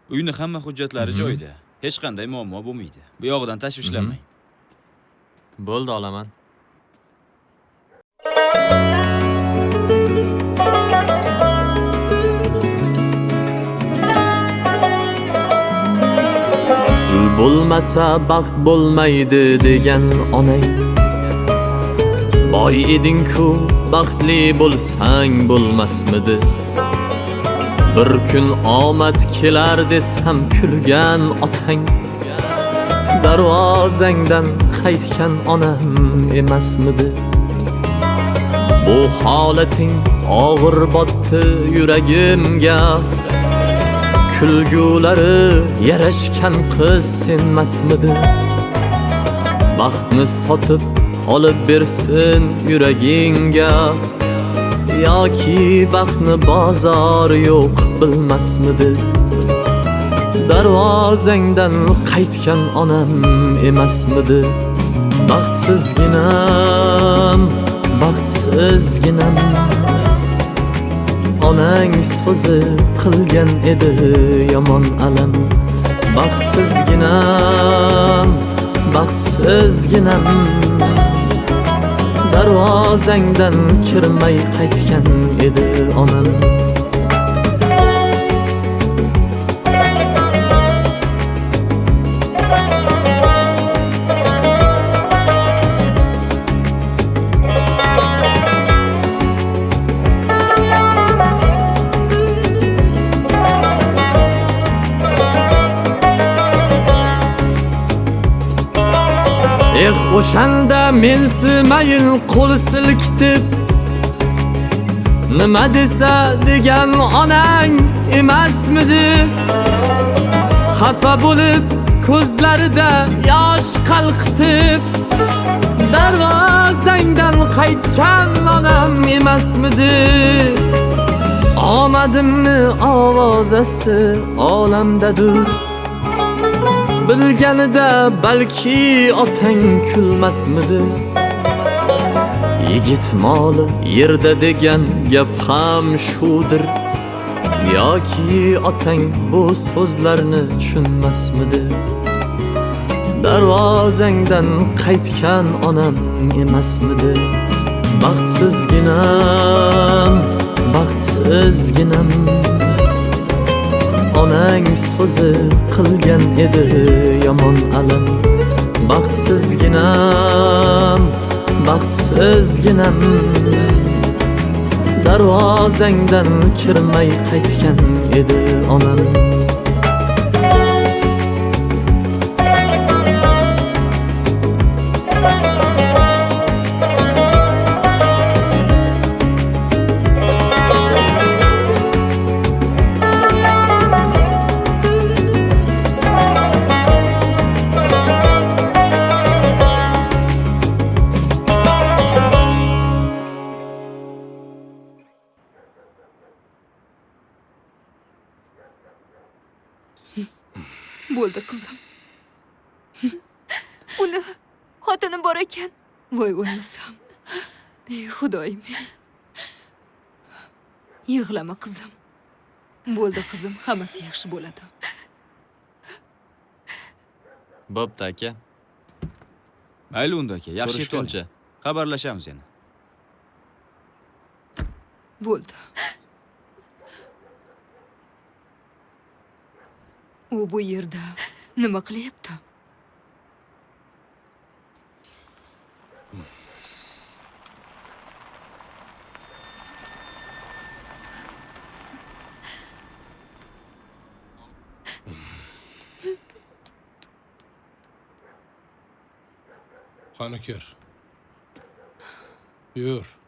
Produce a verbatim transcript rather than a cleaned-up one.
Uyning hamma hujjatlari joyida. Hech qanday muammo bo'lmaydi. Bu yog'idan tashvishlanmang. Bo'ldi, olaman. Pul bo'lmasa baxt bo'lmaydi degan onang. Boy eding-ku, baxtli bo'lsang bo'lmasmidi? Bir kun omad kelar desam kulgan otang. Darvozangdan qaytgan onam emasmidi? Bu holating og'ir botdi yuragimga. Kulgulari yarashgan qiz senmasmidi? Baxtni sotib olib bersin yuragingga. Yoki baxtni bozor yo'q bilmasmidi? Darvozangdan qaytgan onam emasmidi? Baxtsizginam, baxtsizginam. Onang so'zi qilgan edi yomon alam. Baxtsizginam, baxtsizginam. Darvozangdan kirmay qaytgan edi onam. Eh, o'shanda mensimayin qo'l silkitib, nima desa degan onang emasmidi? Xafa bo'lib ko'zlarida yosh qalqitib, darvozangdan qaytgan onam emasmidi? Omadimni ovozasi olamdadir. Bilganida balki otang kulmasmidi? Yigit moli yerda degan gap ham shudir. Yoki otang bu so'zlarni tushunmasmidi? Darvozangdan qaytgan onam emasmidi? Baxtsizginam, baxtsizginam. Onang so'zi qilgan edi yomon alam. Baxtsizginam, baxtsizginam. Darvozangdan kirmay qaytgan edi onam. Bo'ldi qizim. Uni xotini bor ekan. Voy o'lmasam. Ey Xudoyim. Yig'lama qizim. Bo'ldi qizim, hammasi yaxshi bo'ladi. Bo'pti aka. Mayli unda aka, yaxshi Ko'rishguncha. Xabarlashamiz yana. Bo'ldi. U bu yerda nima qilyapti? Qani kir. Yur.